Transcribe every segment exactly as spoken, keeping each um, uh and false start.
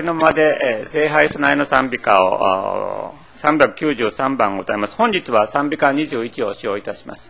の間で、えー、聖杯備えの賛美歌をさんびゃくきゅうじゅうさんばんを歌います。本日は賛美歌にじゅういちを使用いたします。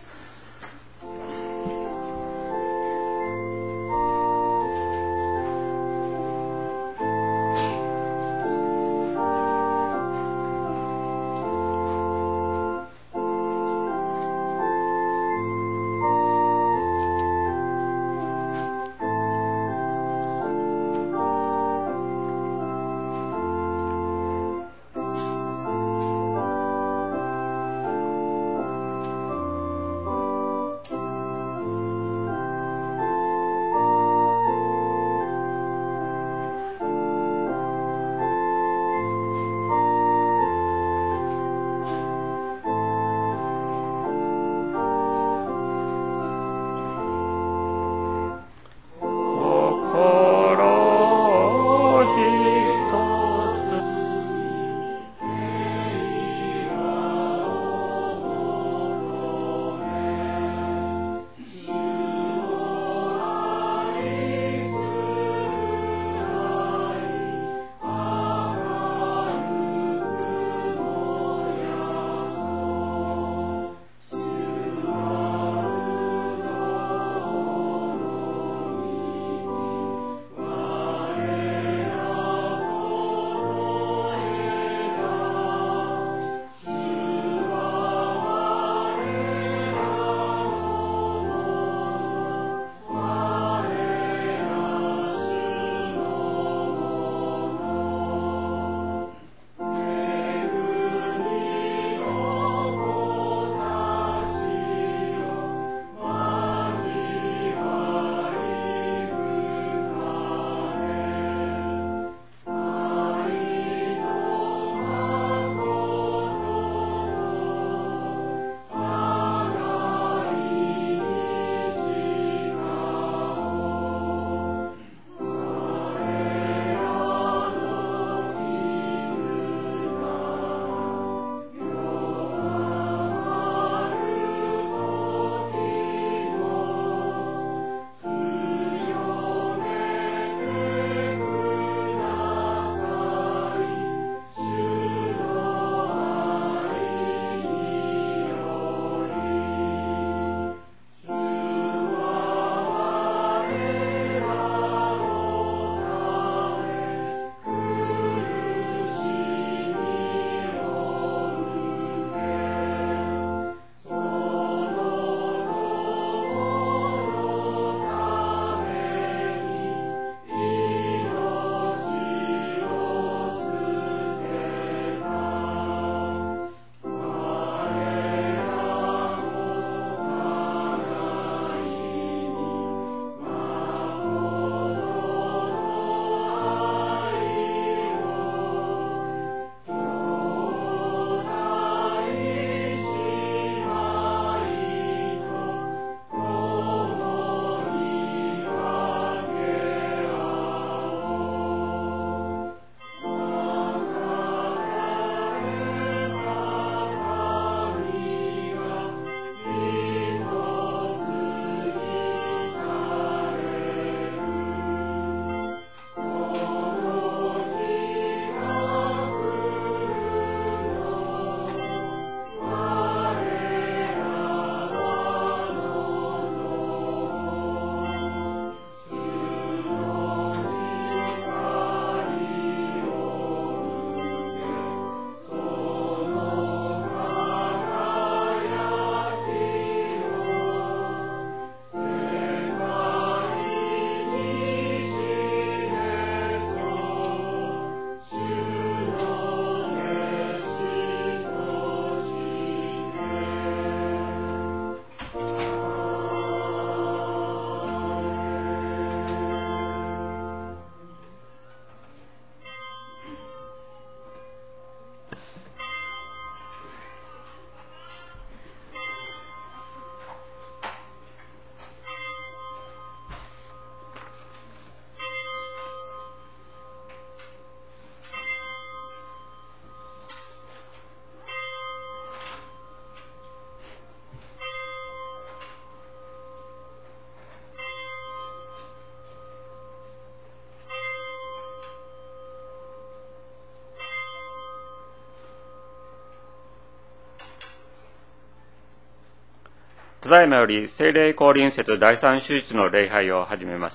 ただいまより聖霊降臨節第三手術の礼拝を始めます。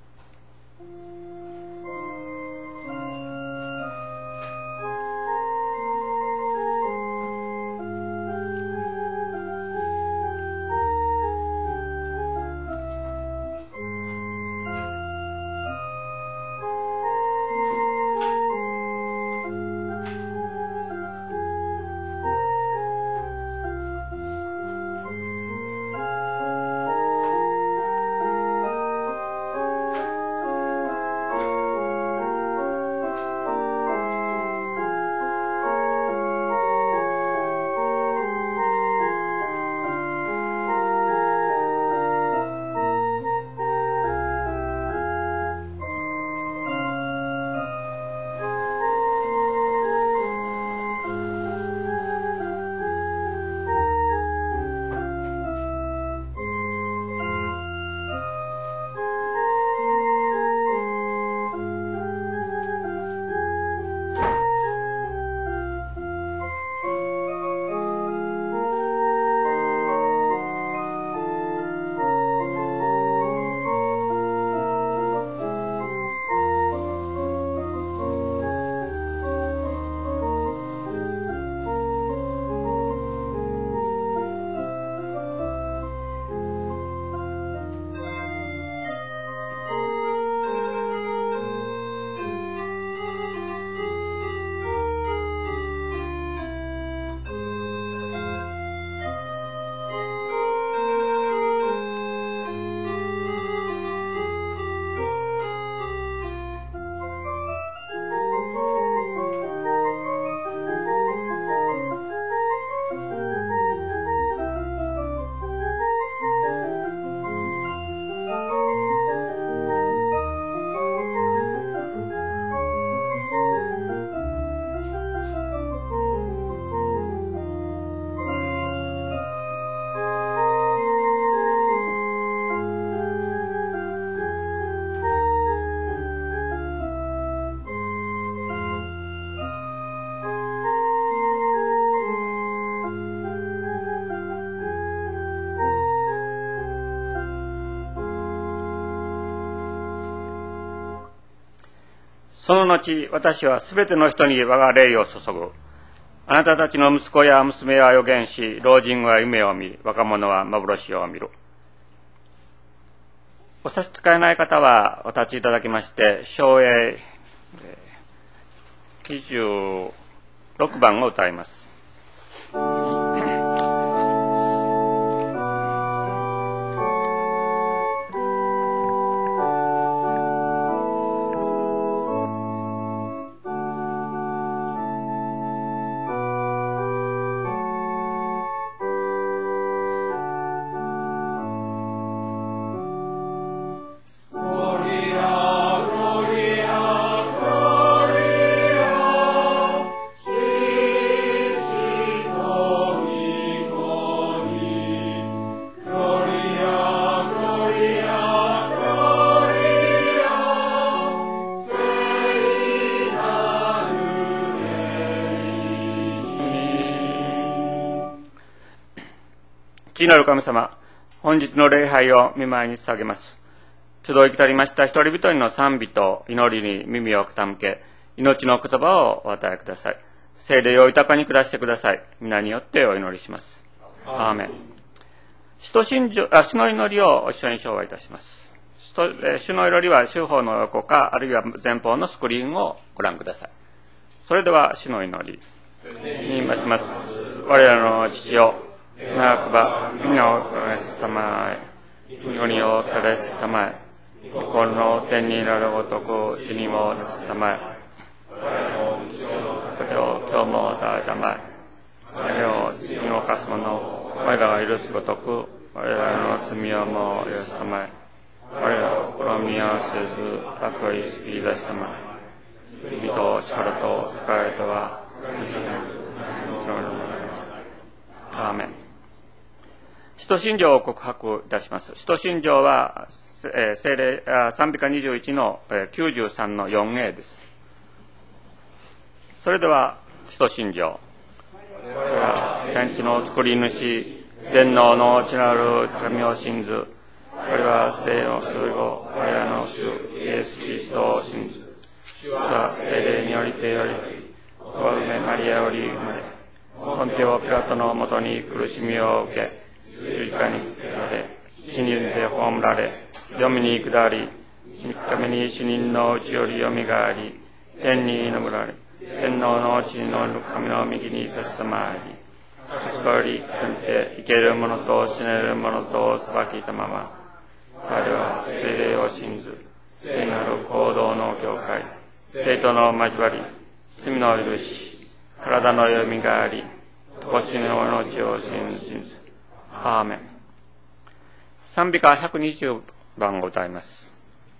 その後、私はすべての人に我が霊を注ぐ。あなたたちの息子や娘は預言し、老人は夢を見、若者は幻を見る。お差し支えない方はお立ちいただきまして、唱詠にじゅうろくばんを歌います。父なる神様、本日の礼拝を御前に捧げます。集い来たりました一人一人の賛美と祈りに耳を傾け、命の言葉をお与えください。聖霊を豊かに下してください。皆によってお祈りします。アーメン。使徒信条、あ、主の祈りを一緒に唱和いたします。主の祈りは州法の横か、あるいは前方のスクリーンをご覧ください。それでは主の祈りに言いします。我らの父よ、長くば、皆をかすたまえ、国をただすたまえ、この天になるごとく、主にもなすたまえ、それを今日も与えたまえ、我らを罪を犯す者、我らが許すごとく、我らの罪をも許すたまえ、我らを試みはせず、悪意救い出したまえ、義と力と使いとは、アーメン。使徒信条を告白いたします。使徒信条は、えー、聖霊賛美歌にじゅういちのきゅうじゅうさんの よんエー です。それでは、使徒信条。天地の作り主、 天皇の内なる神を信ず。我は聖の救いを、我らの主イエス・キリストを信ず。主は聖霊によりてより、乙女マリアより生まれ、ポンテオ・ピラトのもとに苦しみを受け、十字架につけられ、死にて葬られ、黄泉に下り、三日目に死人のうちよりよみがえり、天に昇られ、洗脳の地の神の右に立ちたまり、そこより来て生ける者と死ねる者と裁きたまま、我は聖霊を信ず、聖なる行動の教会、聖徒の交わり、罪の許し、体のよみがえり、常しの命を信ず。アーメン。賛美歌ひゃくにじゅうばんを歌います。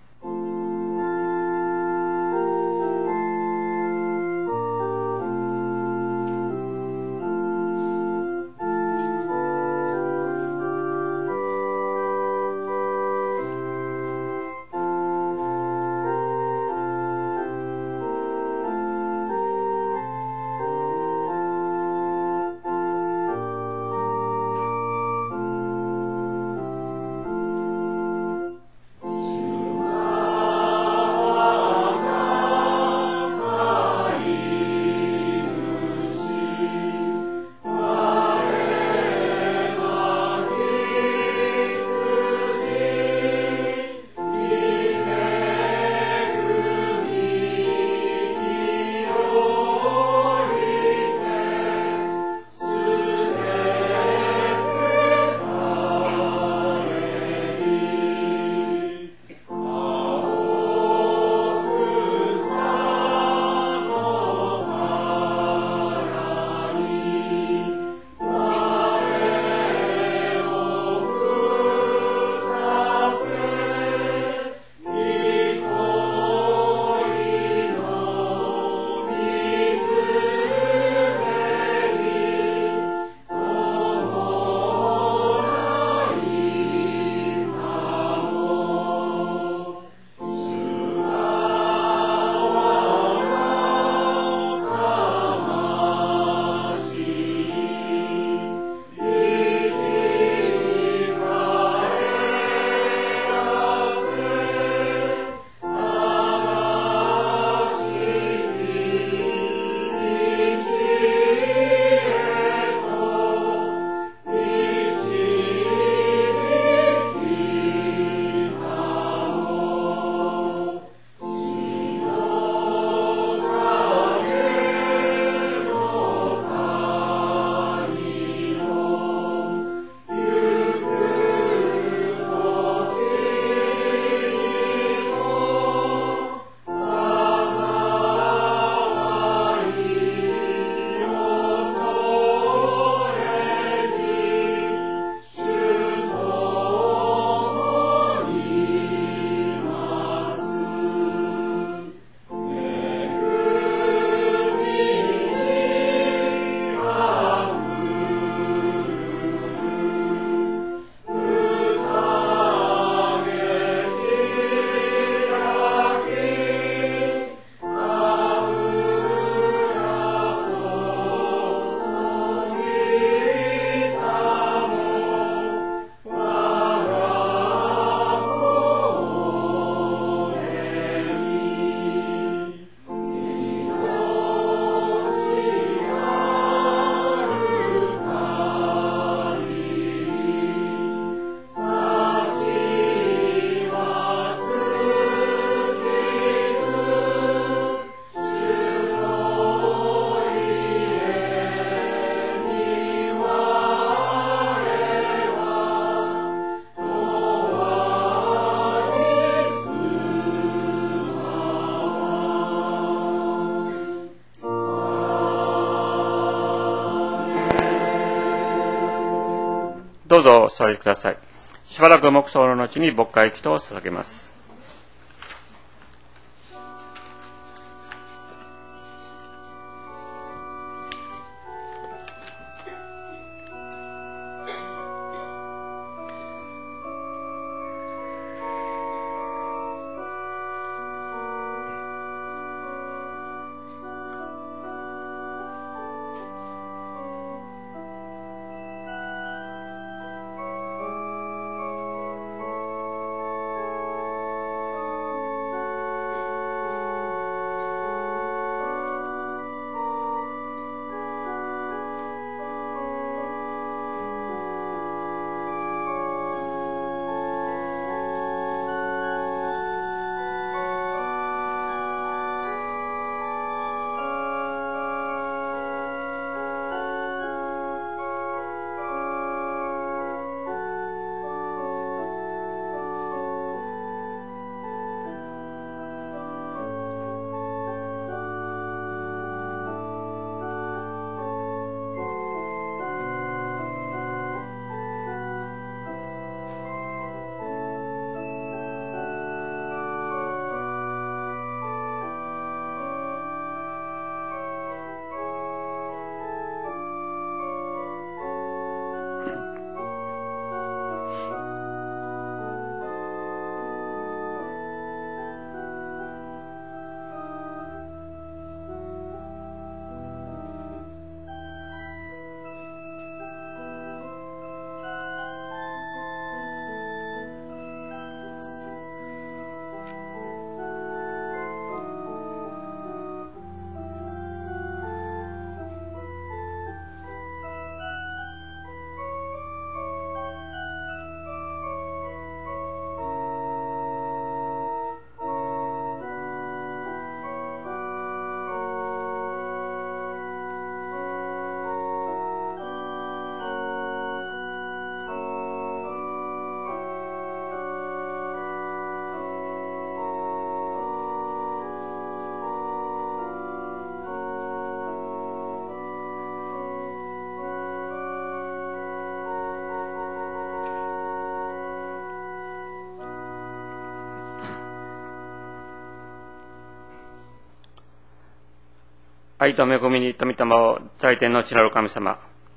どうぞお座りください。しばらく黙想の後に牧会祈祷を捧げます。 愛と恵みに富霊を在天の地なる神様、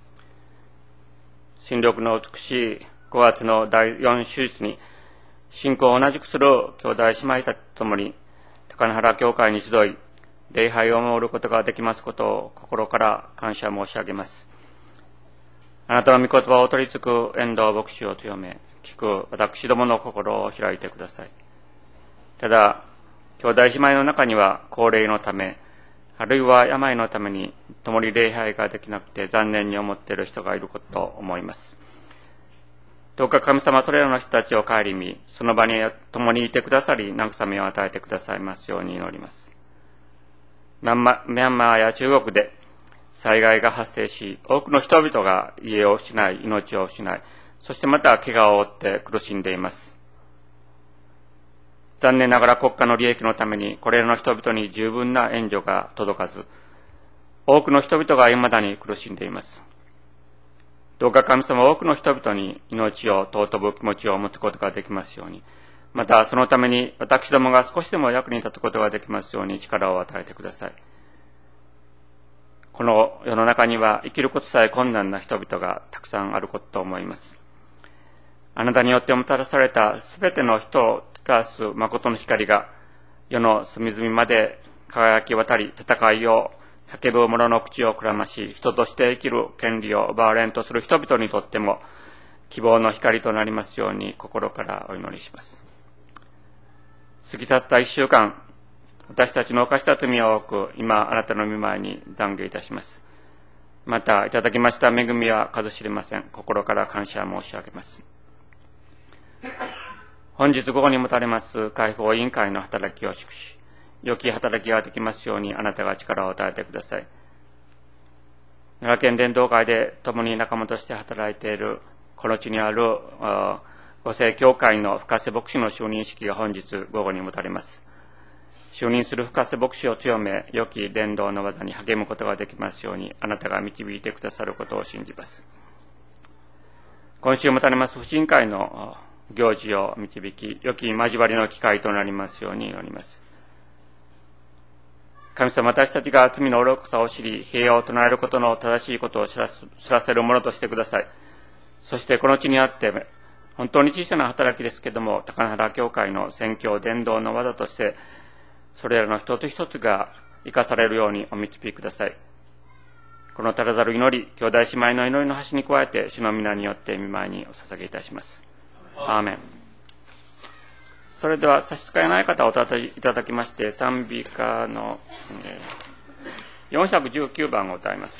新緑の美しいごがつのだいよん手術に信仰を同じくする兄弟姉妹たちと共に高野原教会に集い礼拝を守ることができますことを心から感謝申し上げます。あなたの御言葉を取り付く遠藤牧師を強め、聞く私どもの心を開いてください。ただ、兄弟姉妹の中には高齢のため、あるいは病のために共に礼拝ができなくて残念に思っている人がいることと思います。どうか神様それらの人たちを顧み、その場に共にいてくださり、慰めを与えてくださいますように祈ります。ミャンマ、ミャンマーや中国で災害が発生し、多くの人々が家を失い、命を失い、そしてまた怪我を負って苦しんでいます。残念ながら国家の利益のためにこれらの人々に十分な援助が届かず、多くの人々が未だに苦しんでいます。どうか神様、多くの人々に命を尊ぶ気持ちを持つことができますように、またそのために私どもが少しでも役に立つことができますように力を与えてください。この世の中には生きることさえ困難な人々がたくさんあることと思います。あなたによってもたらされたすべての人を照らす誠の光が世の隅々まで輝き渡り、戦いを叫ぶ者の口をくらまし、人として生きる権利を奪われんとする人々にとっても希望の光となりますように心からお祈りします。過ぎ去った一週間、私たちの犯した罪を多く今あなたの御前に懺悔いたします。またいただきました恵みは数知れません。心から感謝申し上げます。本日午後にもたれます会報委員会の働きを祝し、良き働きができますようにあなたが力を与えてください。奈良県伝道会で共に仲間として働いているこの地にある御聖教会の深瀬牧師の就任式が本日午後にもたれます。就任する深瀬牧師を強め、良き伝道の技に励むことができますようにあなたが導いてくださることを信じます。今週もたれます婦人会の行事を導き、良き交わりの機会となりますように祈ります。神様、私たちが罪の愚かさを知り、平和を唱えることの正しいことを知らす、知らせるものとしてください。そしてこの地にあって、本当に小さな働きですけれども、高野原教会の宣教伝道の技として、それらの一つ一つが生かされるようにお導きください。このたらざる祈り、兄弟姉妹の祈りの端に加えて、主の皆によって御前にお捧げいたします。アーメン。それでは差し支えない方をお立ていただきまして、賛美歌のよんひゃくじゅうきゅうばんを歌います。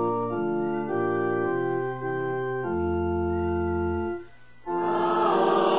Oh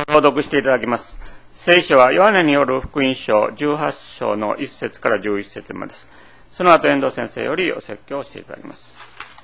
朗読していただきます。聖書はヨハネによる福音書じゅうはち章のいっ節からじゅういち節までです。その後、遠藤先生よりお説教をしていただきます。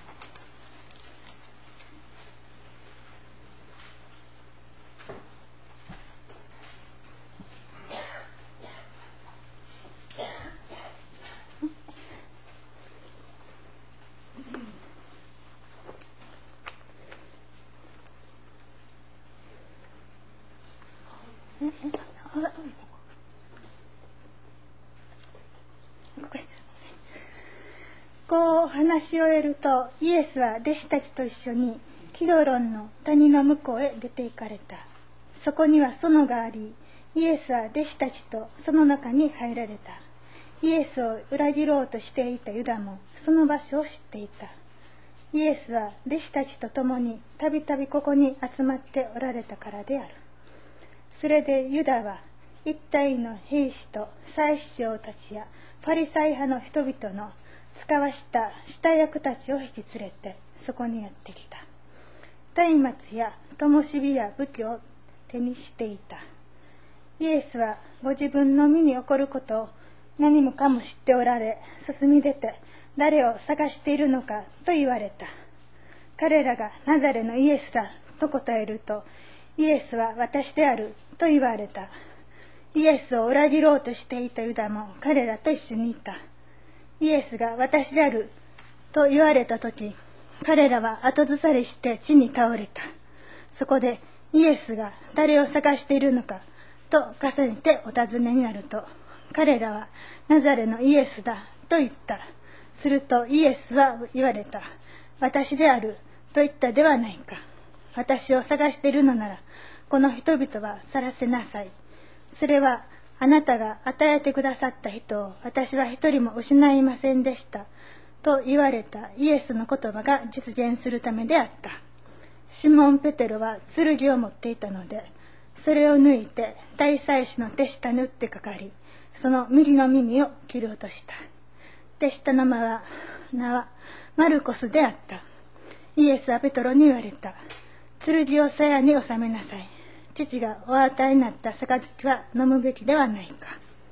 こう話し終えると、イエスは弟子たちと一緒にキドロンの谷の向こうへ出て行かれた。そこには園があり、イエスは弟子たちとその中に入られた。イエスを裏切ろうとしていたユダもその場所を知っていた。イエスは弟子たちと共にたびたびここに集まっておられたからである。それでユダは一体の兵士と祭司長たちやファリサイ派の人々の使わした下役たちを引き連れてそこにやってきた。松明や灯火や武器を手にしていた。イエスはご自分の身に起こることを何もかも知っておられ、進み出て誰を探しているのかと言われた。彼らがナザレのイエスだと答えると、イエスは私であると言われた。イエスを裏切ろうとしていたユダも彼らと一緒にいた。イエスが私であると言われたとき、彼らは後ずさりして地に倒れた。そこでイエスが誰を探しているのかと重ねてお尋ねになると、彼らはナザレのイエスだと言った。するとイエスは言われた。私であると言ったではないか。私を探しているのなら、この人々は去らせなさい。それはあなたが与えてくださった人を私は一人も失いませんでしたと言われたイエスの言葉が実現するためであった。シモン・ペテロは剣を持っていたので、それを抜いて大祭司の手下に打ってかかり、その右の耳を切ろうとした。手下の名は名はマルコスであった。イエスはペトロに言われた。剣を鞘に収めなさい。父がお与えになった杯は飲むべきではないか。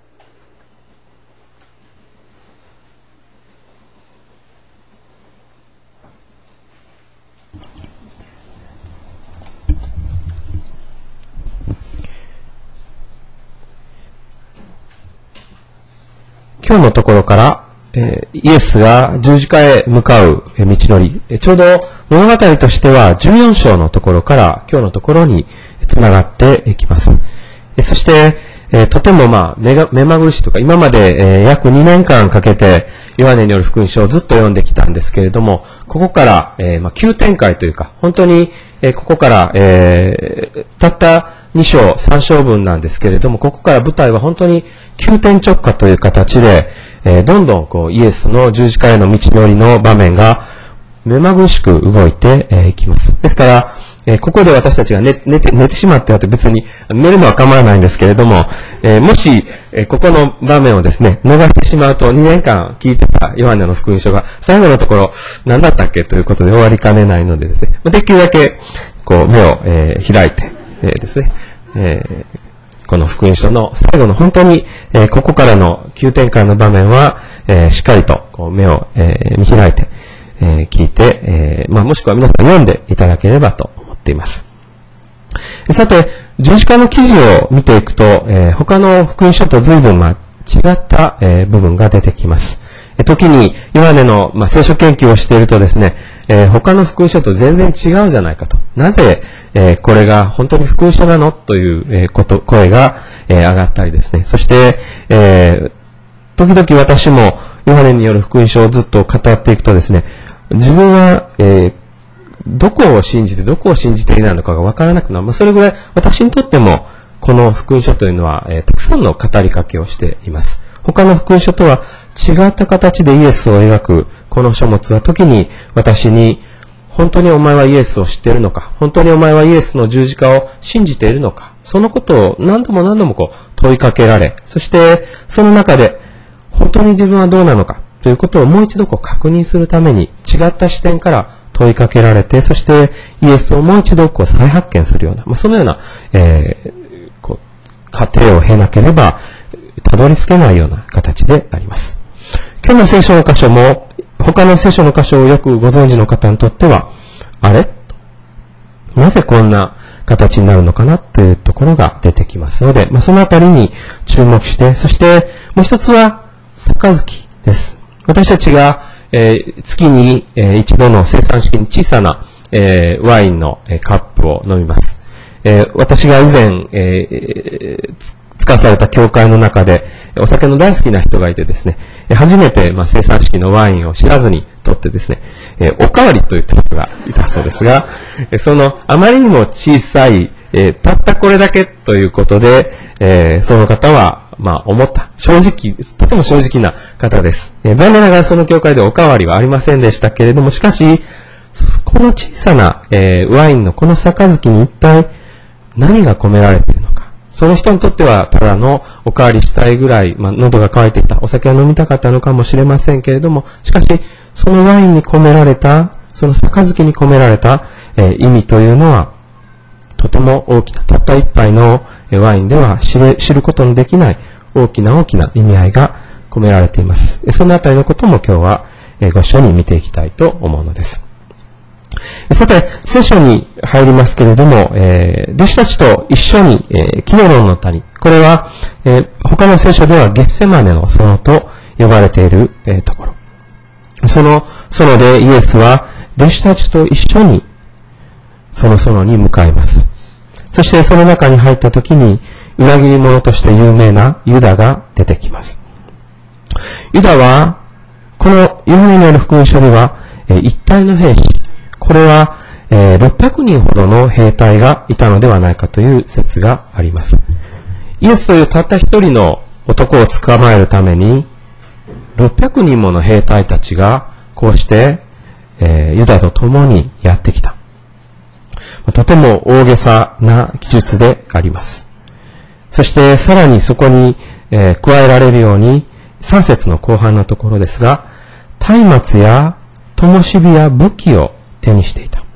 今日のところから、えー、イエスが十字架へ向かう道のり、ちょうど物語としてはじゅうよん章のところから今日のところにつながっていきます。そして、えー、とてもまあ目が、目まぐるしいとか、今まで、えー、約にねんかんかけてヨハネによる福音書をずっと読んできたんですけれども、ここから、えー、まあ急展開というか、本当に、えー、ここから、えー、たったに章、さん章分なんですけれども、ここから舞台は本当に急転直下という形で、えー、どんどんこうイエスの十字架への道のりの場面が目まぐるしく動いてい、えー、きます。ですから、えー、ここで私たちが寝、寝て、寝てしまってはって別に寝るのは構わないんですけれども、えー、もし、えー、ここの場面をですね、逃してしまうとにねんかん聞いてたヨハネの福音書が最後のところ何だったっけということで終わりかねないのでですね、できるだけこう目を、えー、開いて、えー、ですね、えー、この福音書の最後の本当に、えー、ここからの急展開の場面は、えー、しっかりとこう目を、えー、見開いて、えー、聞いて、えーまあ、もしくは皆さん読んでいただければと思っています。さて、十字架の記事を見ていくと、えー、他の福音書と随分、まあ、違った、えー、部分が出てきます。えー、時に、ヨハネの、まあ、聖書研究をしているとですね、えー、他の福音書と全然違うじゃないかと。なぜ、えー、これが本当に福音書なのという、えー、こと、声が、えー、上がったりですね。そして、えー、時々私もヨハネによる福音書をずっと語っていくとですね、自分は、えー、どこを信じてどこを信じていないのかが分からなくなる。まあ、それぐらい私にとってもこの福音書というのは、えー、たくさんの語りかけをしています。他の福音書とは違った形でイエスを描くこの書物は時に私に本当にお前はイエスを知っているのか、本当にお前はイエスの十字架を信じているのか、そのことを何度も何度もこう問いかけられ、そしてその中で本当に自分はどうなのかということをもう一度こう確認するために違った視点から問いかけられて、そしてイエスをもう一度こう再発見するような、まあ、そのような、えー、こう過程を経なければたどり着けないような形であります。今日の聖書の箇所も、他の聖書の箇所をよくご存知の方にとっては、あれ？なぜこんな形になるのかなというところが出てきますので、まあ、そのあたりに注目して、そしてもう一つは、杯です。私たちが、えー、月に、えー、一度の生産式に小さな、えー、ワインの、えー、カップを飲みます。えー、私が以前、えー、使わされた教会の中で、お酒の大好きな人がいてですね、初めて、まあ、生産式のワインを知らずに取ってですね、えー、おかわりと言った人がいたそうですが、そのあまりにも小さい、えー、たったこれだけということで、えー、その方は、まあ、思った。正直、とても正直な方です。えー、残念ながらその教会でおかわりはありませんでしたけれども、しかし、この小さな、えー、ワインのこの杯に一体何が込められているのか。その人にとってはただのおかわりしたいぐらい、まあ、喉が渇いていた、お酒を飲みたかったのかもしれませんけれども、しかし、そのワインに込められた、その杯に込められた、えー、意味というのは、とても大きな、たった一杯のワインでは知る、知ることのできない大きな大きな意味合いが込められています。そのあたりのことも今日はご一緒に見ていきたいと思うのです。さて、聖書に入りますけれども、えー、弟子たちと一緒に、えー、キドロンの谷。これは、えー、他の聖書ではゲッセマネの園と呼ばれている、えー、ところ。その園でイエスは弟子たちと一緒にその園に向かいます。そしてその中に入った時に裏切り者として有名なユダが出てきます。ユダは、このヨハネによる福音書では、えー、一体の兵士。これは、えー、ろっぴゃくにんほどの兵隊がいたのではないかという説があります。イエスというたった一人の男を捕まえるために、ろっぴゃくにんもの兵隊たちが、こうして、えー、ユダと共にやってきた。とても大げさな記述であります。そしてさらにそこに、えー、加えられるように、さん節の後半のところですが、松明や灯火や武器を手にしていた。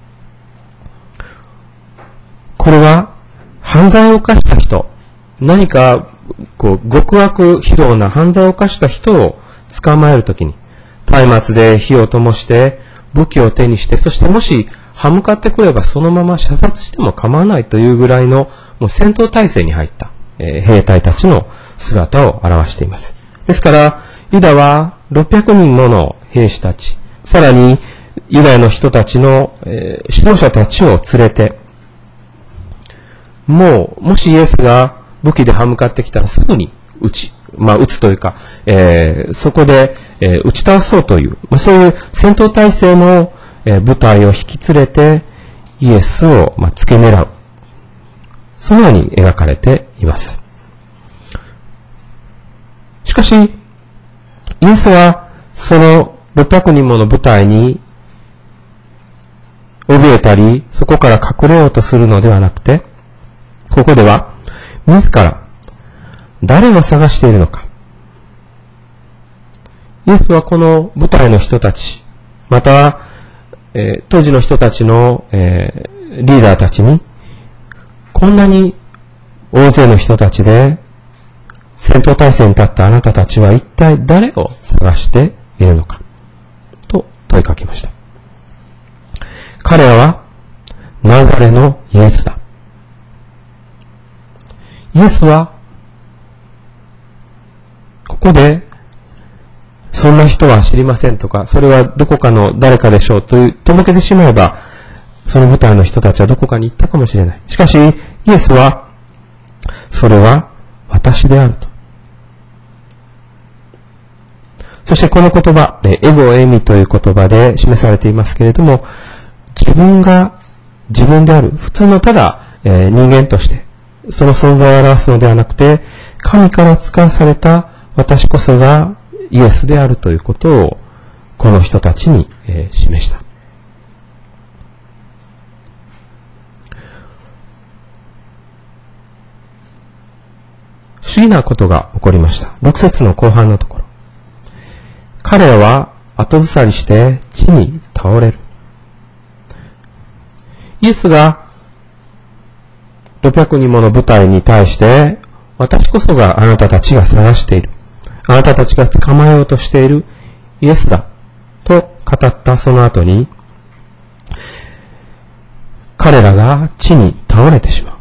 これは犯罪を犯した人、何かこう極悪非道な犯罪を犯した人を捕まえるときに、松明で火を灯して武器を手にして、そしてもし歯向かってくればそのまま射殺しても構わないというぐらいのもう戦闘態勢に入った、えー、兵隊たちの姿を表しています。ですから、ユダはろっぴゃくにんもの兵士たち、さらにユダヤの人たちの、えー、指導者たちを連れて、もう、もしイエスが武器で歯向かってきたらすぐに撃ち、まあ撃つというか、えー、そこで、えー、撃ち倒そうという、まあ、そういう戦闘態勢の、えー、部隊を引き連れてイエスを、まあ、付け狙う。そのように描かれています。しかし、イエスはそのろっぴゃくにんもの部隊に怯えたり、そこから隠れようとするのではなくて、ここでは自ら誰を探しているのか。イエスはこの部隊の人たち、また、えー、当時の人たちの、えー、リーダーたちに、こんなに大勢の人たちで戦闘態勢に立ったあなたたちは一体誰を探しているのかと問いかけました。彼らはナザレのイエスだ。イエスはここでそんな人は知りませんとか、それはどこかの誰かでしょうというとぼけてしまえば、その部隊の人たちはどこかに行ったかもしれない。しかしイエスはそれは私であると。そしてこの言葉、エゴエミという言葉で示されていますけれども、自分が自分である、普通のただ、えー、人間としてその存在を表すのではなくて、神から使わされた私こそがイエスであるということをこの人たちに、えー、示した。不思議なことが起こりました。ろく節の後半のところ。彼らは後ずさりして地に倒れる。 イエスがろっぴゃくにんもの部隊に対して、私こそがあなたたちが探している。あなたたちが捕まえようとしているイエスだ。と語ったその後に、彼らが地に倒れてしまう。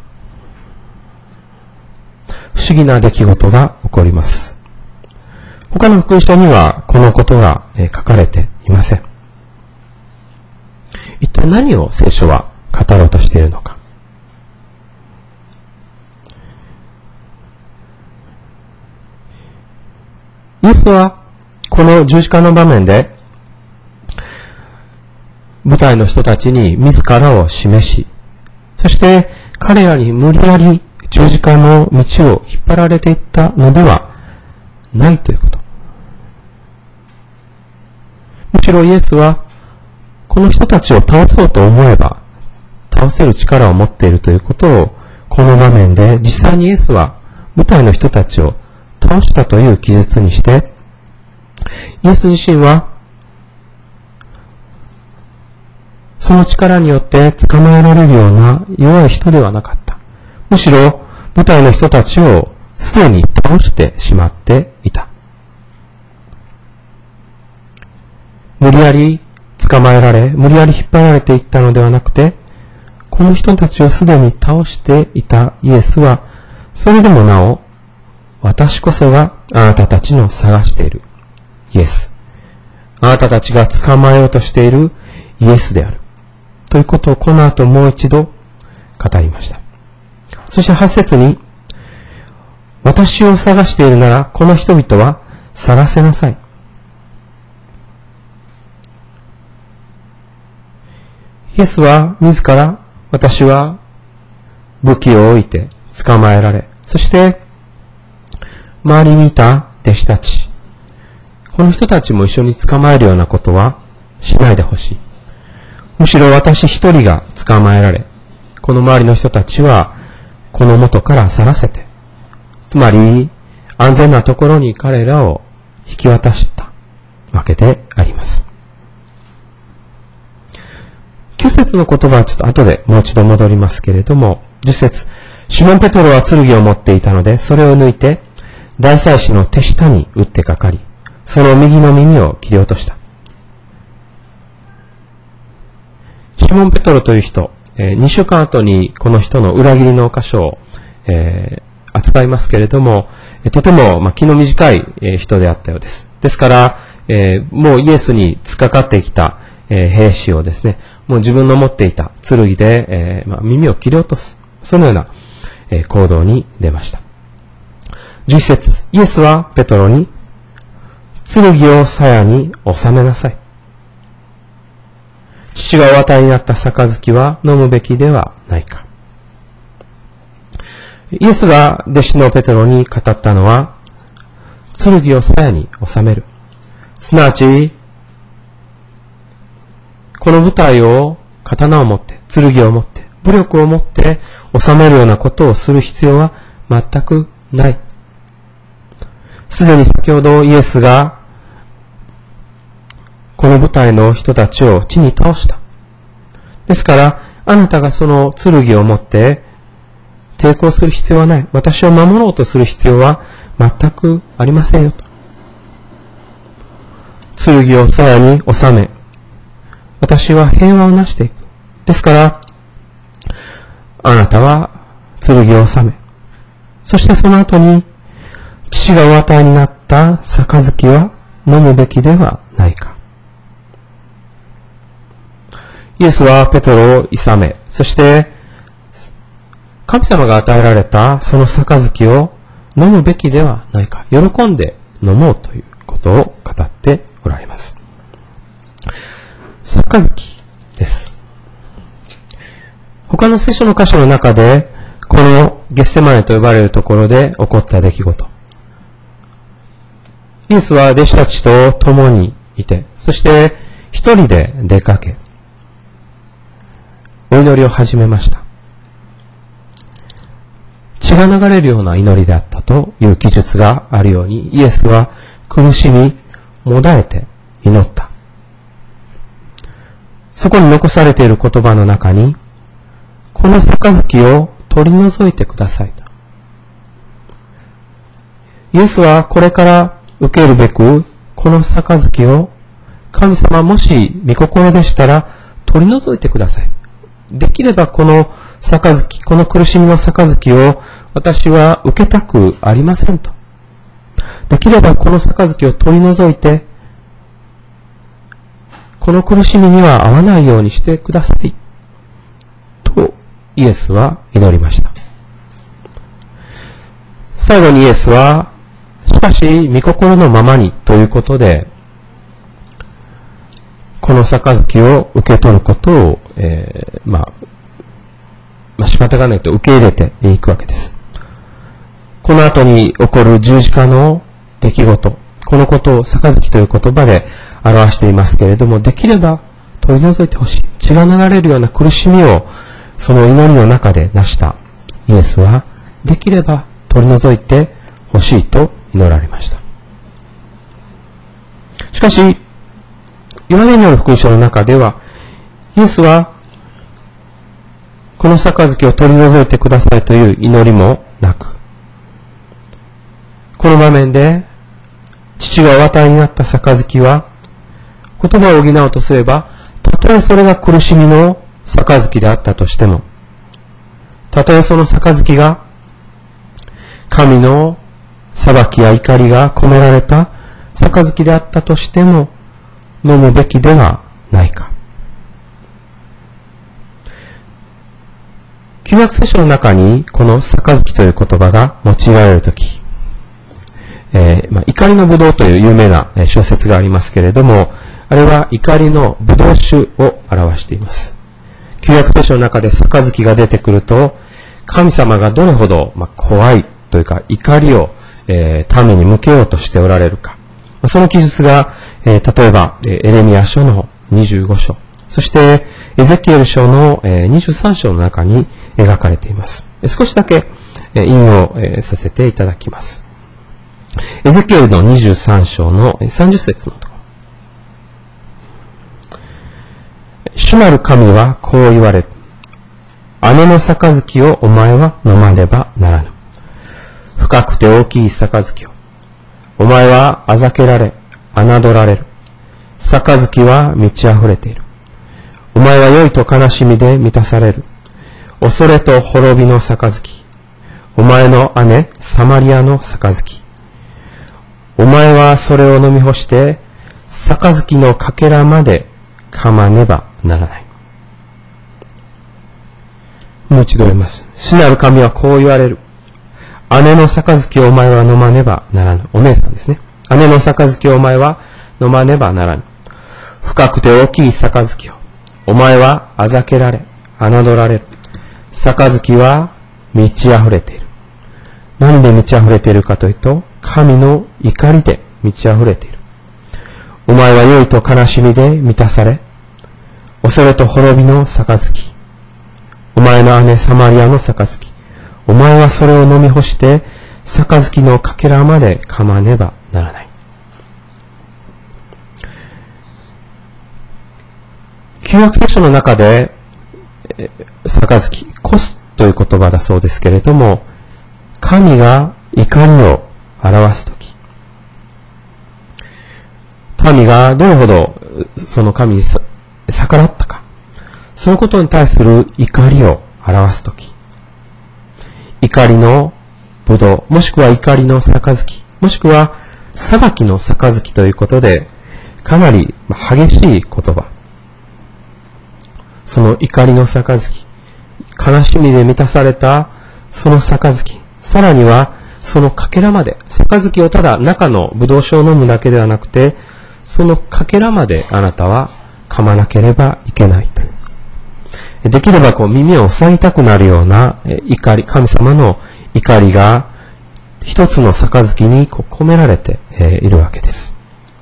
不思議な出来事が起こります。他の福音書にはこのことが書かれていません。一体何を聖書は語ろうとしているのか。イエスはこの十字架の場面で部隊の人たちに自らを示し、そして彼らに無理やり十字架の道を引っ張られていったのではないということ。むしろイエスはこの人たちを倒そうと思えば倒せる力を持っているということをこの場面で実際にイエスは部隊の人たちを倒したという記述にして、イエス自身はその力によって捕まえられるような弱い人ではなかった。むしろ部隊の人たちをすでに倒してしまっていた。無理やり捕まえられ、無理やり引っ張られていったのではなくて、この人たちをすでに倒していたイエスは、それでもなお、私こそがあなたたちの探しているイエス。あなたたちが捕まえようとしているイエスである。ということをこの後もう一度語りました。そして八節に、私を探しているならこの人々は探せなさい。イエスは自ら私は武器を置いて捕まえられ、そして周りにいた弟子たち、この人たちも一緒に捕まえるようなことはしないでほしい。むしろ私一人が捕まえられ、この周りの人たちはこの元から去らせて、つまり安全なところに彼らを引き渡したわけであります。きゅう節の言葉はちょっと後でもう一度戻りますけれども、じゅっ節、シモンペトロは剣を持っていたので、それを抜いて大祭司の手下に打ってかかり、その右の耳を切り落とした。シモンペトロという人、えー、にしゅうかん後にこの人の裏切りの箇所を、えー、扱いますけれども、とても、まあ、気の短い人であったようです。ですから、えー、もうイエスに突っかかってきた、えー、兵士をですね、もう自分の持っていた剣で、えーまあ、耳を切り落とす、そのような、えー、行動に出ました。じゅういち節、イエスはペトロに、剣を鞘に収めなさい。父がお与えになった杯は飲むべきではないか。イエスが弟子のペテロに語ったのは、剣を鞘に収める。すなわち、この舞台を刀を持って、剣を持って、武力を持って収めるようなことをする必要は全くない。すでに先ほどイエスがこの部隊の人たちを地に倒した。ですから、あなたがその剣を持って抵抗する必要はない。私を守ろうとする必要は全くありませんよと。剣を鞘に収め、私は平和をなしていく。ですから、あなたは剣を収め、そしてその後に、父がお与えになった杯は飲むべきではないか。イエスはペトロをいさめ、そして神様が与えられたその杯を飲むべきではないか。喜んで飲もうということを語っておられます。杯です。他の聖書の箇所の中で、このゲッセマネと呼ばれるところで起こった出来事。イエスは弟子たちと共にいて、そして一人で出かけ、お祈りを始めました。血が流れるような祈りであったという記述があるように、イエスは苦しみ、もだえて祈った。そこに残されている言葉の中に、 この杯を取り除いてくださいと。イエスはこれから受けるべく、この杯を神様もし御心でしたら取り除いてください。できればこの杯、この苦しみの杯を私は受けたくありませんと。できればこの杯を取り除いて、この苦しみには合わないようにしてください。とイエスは祈りました。最後にイエスは、しかし御心のままにということで、この杯を受け取ることを、えー、まあ、まあ、仕方がないと受け入れていくわけです。この後に起こる十字架の出来事、このことを杯という言葉で表していますけれども、できれば取り除いてほしい。血が流れるような苦しみをその祈りの中で成したイエスは、できれば取り除いてほしいと祈られました。しかし、ヨハネによる福音書の中では、イエスは、この杯を取り除いてくださいという祈りもなく、この場面で、父がお与えになった杯は、言葉を補おうとすれば、たとえそれが苦しみの杯であったとしても、たとえその杯が、神の裁きや怒りが込められた杯であったとしても、飲むべきではないか。旧約聖書の中にこの杯という言葉が用いられるとき、えーまあ、怒りの葡萄という有名な小説がありますけれども、あれは怒りの葡萄酒を表しています。旧約聖書の中で杯が出てくると、神様がどれほど、まあ、怖いというか怒りを、えー、民に向けようとしておられるか。その記述が、えー、例えば、エレミヤ書のにじゅうご章、そしてエゼキエル書の、えー、にじゅうさん章の中に描かれています。少しだけ、えー、引用、えー、させていただきます。エゼキエルのにじゅうさん章のさんじゅっ節のところ。主なる神はこう言われる。姉の杯をお前は飲まねばならぬ。深くて大きい杯を。お前はあざけられ、侮られる。杯は満ち溢れている。お前は良いと悲しみで満たされる。恐れと滅びの杯。お前の姉、サマリアの杯。お前はそれを飲み干して、杯のかけらまで噛まねばならない。もう一度言います。主なる神はこう言われる。姉の杯をお前は飲まねばならぬ。お姉さんですね。姉の杯をお前は飲まねばならぬ。深くて大きい杯を。お前はあざけられ、侮られる。杯は満ち溢れている。何で満ち溢れているかというと、神の怒りで満ち溢れている。お前は良いと悲しみで満たされ、恐れと滅びの杯。お前の姉サマリアの杯。お前はそれを飲み干して、杯のかけらまで噛まねばならない。旧約聖書の中で、杯、コスという言葉だそうですけれども、神が怒りを表すとき、民がどれほどその神に逆らったか、そのことに対する怒りを表すとき、怒りの葡萄、もしくは怒りの杯、もしくは裁きの杯ということで、かなり激しい言葉。その怒りの杯、悲しみで満たされたその杯、さらにはそのかけらまで、杯をただ中の葡萄酒を飲むだけではなくて、そのかけらまであなたは噛まなければいけないという。できればこう耳を塞ぎたくなるような怒り、神様の怒りが一つの杯にこう込められているわけです。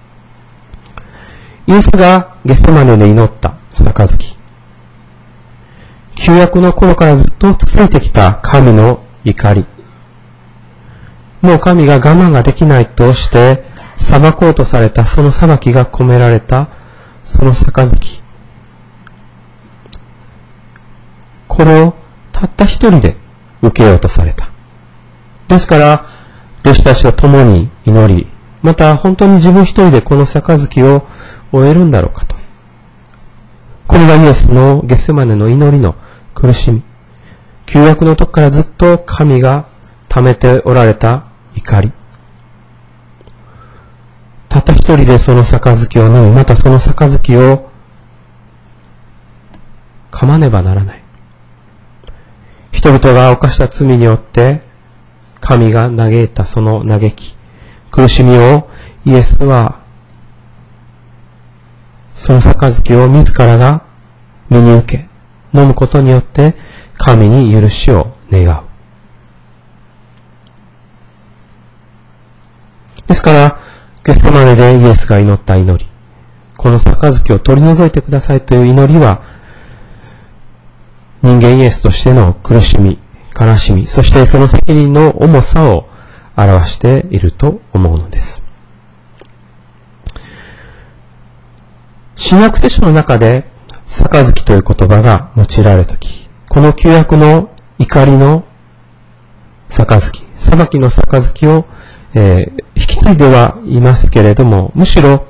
イエスがゲセマネで祈った杯。旧約の頃からずっと続いてきた神の怒り。もう神が我慢ができないとして裁こうとされたその裁きが込められたその杯。これをたった一人で受けようとされた。ですから、弟子たちと共に祈り、また本当に自分一人でこの杯を終えるんだろうかと。これがイエスのゲッセマネの祈りの苦しみ。旧約の時からずっと神が溜めておられた怒り。たった一人でその杯を飲み、またその杯を噛まねばならない。人々が犯した罪によって神が嘆いたその嘆き、苦しみをイエスはその杯を自らが身に受け、飲むことによって神に許しを願う。ですから、ゲッセマネでイエスが祈った祈り、この杯を取り除いてくださいという祈りは、人間イエスとしての苦しみ、悲しみ、そしてその責任の重さを表していると思うのです。新約聖書の中で、杯という言葉が用いられるとき、この旧約の怒りの杯、裁きの杯を、えー、引き継いではいますけれども、むしろ、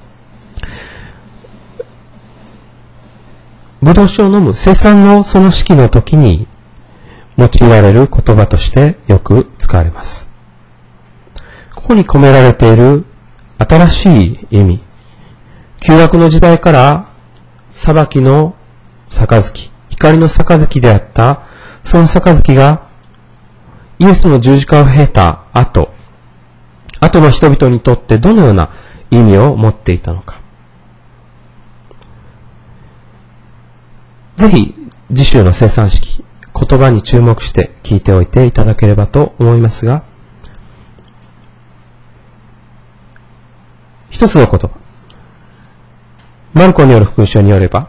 ブドウ酒を飲む生産のその式の時に用いられる言葉としてよく使われます。ここに込められている新しい意味、旧約の時代から裁きの杯、怒りの杯であった、その杯がイエスの十字架を経た後、後の人々にとってどのような意味を持っていたのか。ぜひ、次週の生産式、言葉に注目して聞いておいていただければと思いますが、一つの言葉。マルコによる福音書によれば、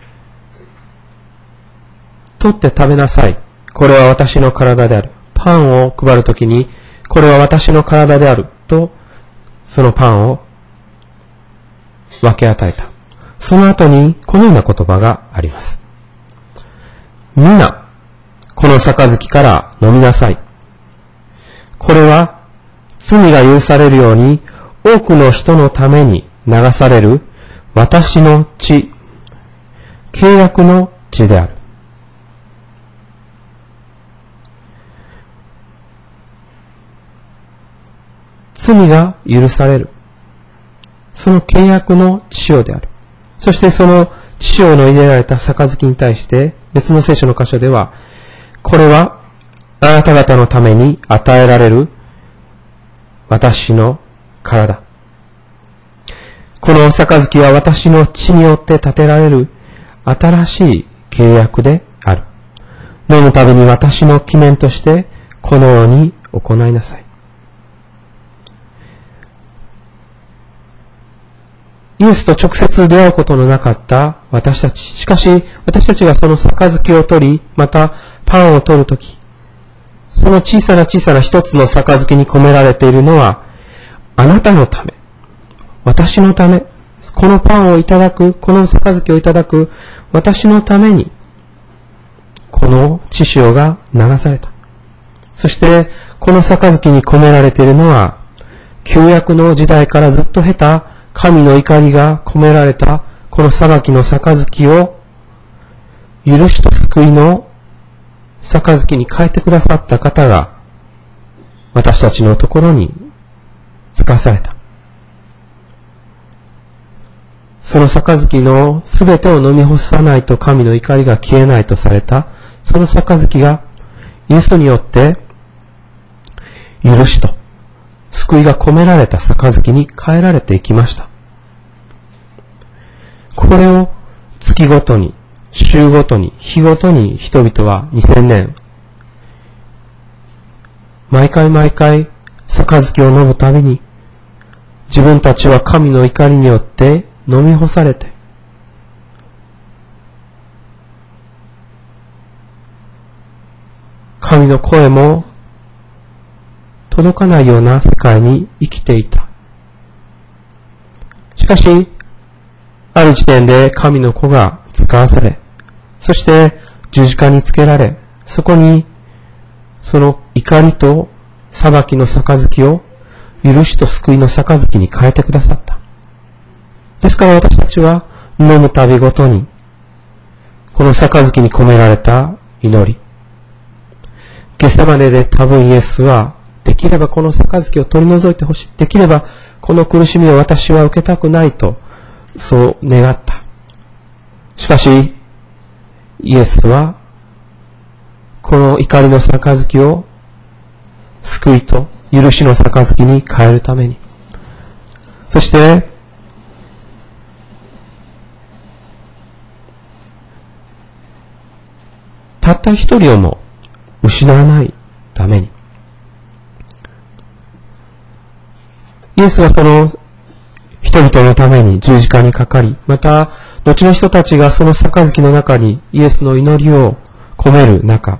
取って食べなさい。これは私の体である。パンを配るときに、これは私の体である。と、そのパンを分け与えた。その後に、このような言葉があります。皆、この杯から飲みなさい。これは、罪が許されるように、多くの人のために流される私の血、契約の血である。罪が許される。その契約の血潮である。そしてその血潮の入れられた杯に対して別の聖書の箇所では、これはあなた方のために与えられる私の体。この杯は私の血によって立てられる新しい契約である。飲むたびに私の記念としてこのように行いなさい。イエスと直接出会うことのなかった私たち。しかし、私たちがその杯を取り、またパンを取るとき、その小さな小さな一つの杯に込められているのは、あなたのため、私のため、このパンをいただく、この杯をいただく、私のために、この血潮が流された。そして、この杯に込められているのは、旧約の時代からずっと経た神の怒りが込められた、この裁きの杯を、許しと救いの杯に変えてくださった方が、私たちのところに付かされた。その杯のすべてを飲み干さないと神の怒りが消えないとされた、その杯がイエスによって許しと救いが込められた杯に変えられていきました。これを月ごとに、週ごとに、日ごとに人々はにせんねん、毎回毎回杯を飲むたびに、自分たちは神の怒りによって飲み干されて、神の声も届かないような世界に生きていた。しかし、ある時点で神の子が使わされ、そして十字架につけられ、 そこに、その怒りと裁きの杯を許しと救いの杯に変えてくださった。ですから私たちは飲むたびごとに、この杯に込められた祈り。ゲセマネで多分イエスは、できればこの杯を取り除いてほしい。できればこの苦しみを私は受けたくないと、そう願った。しかし、イエスは、この怒りの杯を救いと許しの杯に変えるために、そして、たった一人をも失わないために、イエスはその人々のために十字架にかかり、また、後の人たちがその杯の中にイエスの祈りを込める中、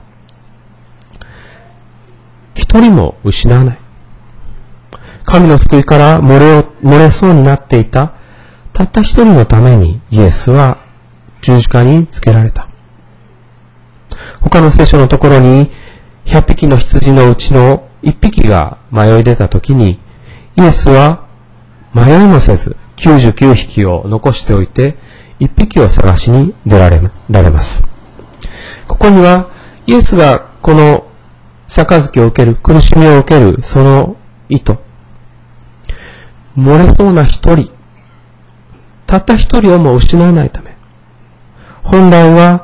一人も失わない。神の救いから漏れを、漏れそうになっていた、たった一人のためにイエスは十字架につけられた。他の聖書のところに、百匹の羊のうちの一匹が迷い出たときに、イエスは迷いもせず、きゅうじゅうきゅうひきを残しておいて、一匹を探しに出られます。ここには、イエスがこの杯を受ける、苦しみを受ける、その意図。漏れそうな一人、たった一人をも失わないため。本来は、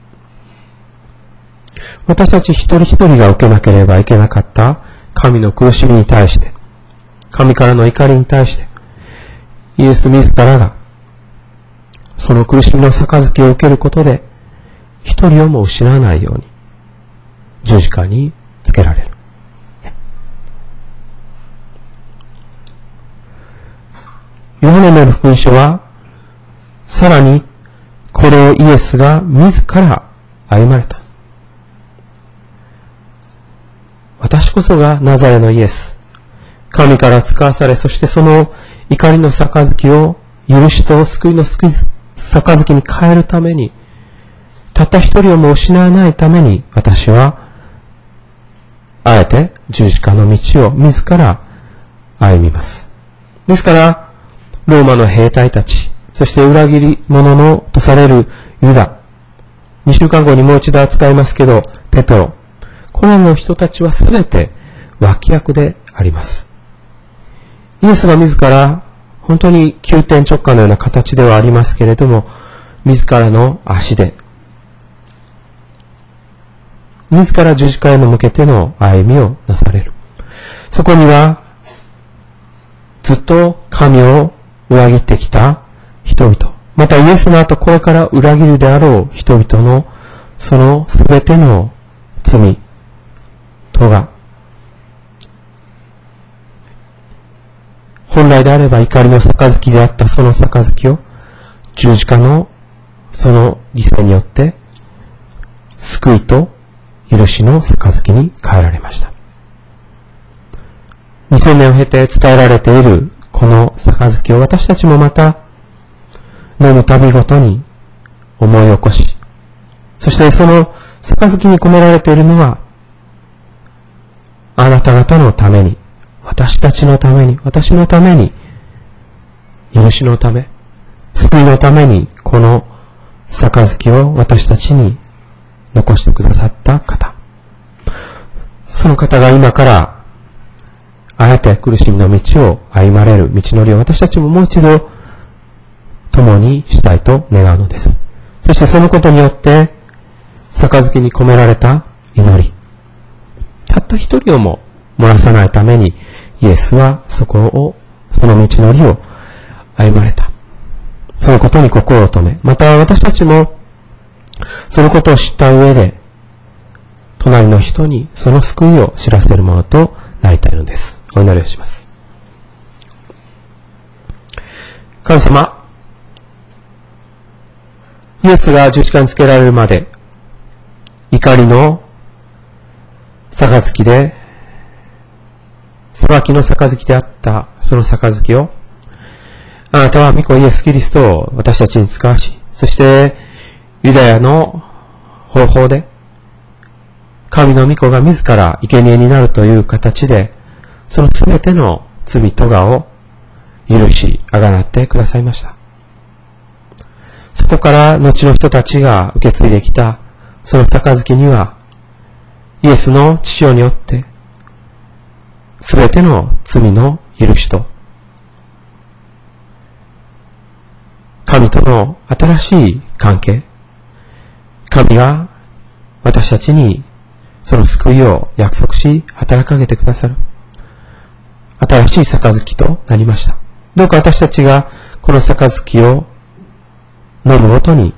私たち一人一人が受けなければいけなかった神の苦しみに対して、神からの怒りに対して、イエス自らが、その苦しみの杯を受けることで、一人をも失わないように、十字架につけられる。ヨハネの福音書は、さらに、これをイエスが自ら歩まれた。私こそがナザレのイエス。神から使わされ、そしてその怒りの杯を許しと救いの救い杯に変えるために、たった一人をも失わないために、私は、あえて十字架の道を自ら歩みます。ですから、ローマの兵隊たち、そして裏切り者のとされるユダ、にしゅうかんごにもう一度扱いますけど、ペトロ、このの人たちはすべて脇役であります。イエスが自ら、本当に急転直下のような形ではありますけれども、自らの足で、自ら十字架への向けての歩みをなされる。そこには、ずっと神を裏切ってきた人々、またイエスの後これから裏切るであろう人々の、そのすべての罪、とが、本来であれば怒りの杯であったその杯を十字架のその犠牲によって救いと許しの杯に変えられました。にせんねんを経て伝えられているこの杯を私たちもまた飲むたびごとに思い起こし、そしてその杯に込められているのはあなた方のために、私たちのために、私のために、許しのため、救いのために、この杯を私たちに残してくださった方。その方が今から、あえて苦しみの道を歩まれる道のりを私たちももう一度、共にしたいと願うのです。そしてそのことによって、杯に込められた祈り、たった一人をも漏らさないために、イエスはそこを、その道のりを歩まれた。そのことに心を留め、また私たちも、そのことを知った上で、隣の人にその救いを知らせるものとなりたいのです。お祈りをします。神様、イエスが十字架につけられるまで、怒りの杯で、裁きの杯であったその杯を、あなたは御子イエス・キリストを私たちに使わし、そしてユダヤの方法で、 神の御子が自ら生贄になるという形で、そのすべての罪咎を許し、あがなってくださいました。そこから後の人たちが受け継いできた、その杯には、イエスの血潮によって、すべての罪の許しと、神との新しい関係、神が私たちにその救いを約束し、働きかけてくださる、新しい杯となりました。どうか私たちがこの杯を飲むごとに、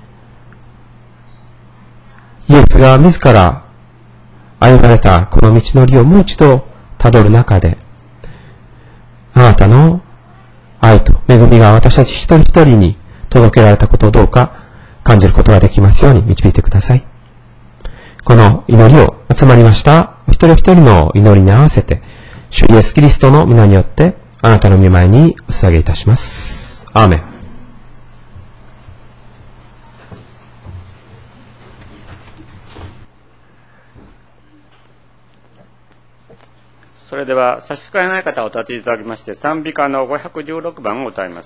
イエスが自ら歩まれたこの道のりをもう一度たどる中で、あなたの愛と恵みが私たち一人一人に届けられたことをどうか感じることができますように導いてください。この祈りを集まりましたお一人お一人の祈りに合わせて、主イエスキリストの皆によってあなたの御前にお捧げいたします。アーメン。 それでは差し支えない方はお立ちいただきまして、賛美歌のごひゃくじゅうろくばんを歌います。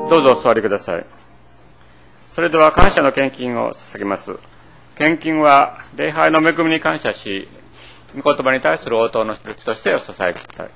どうぞお座りください。それでは感謝の献金を捧げます。献金は礼拝の恵みに感謝し、御言葉に対する応答の一つとしてお捧げください。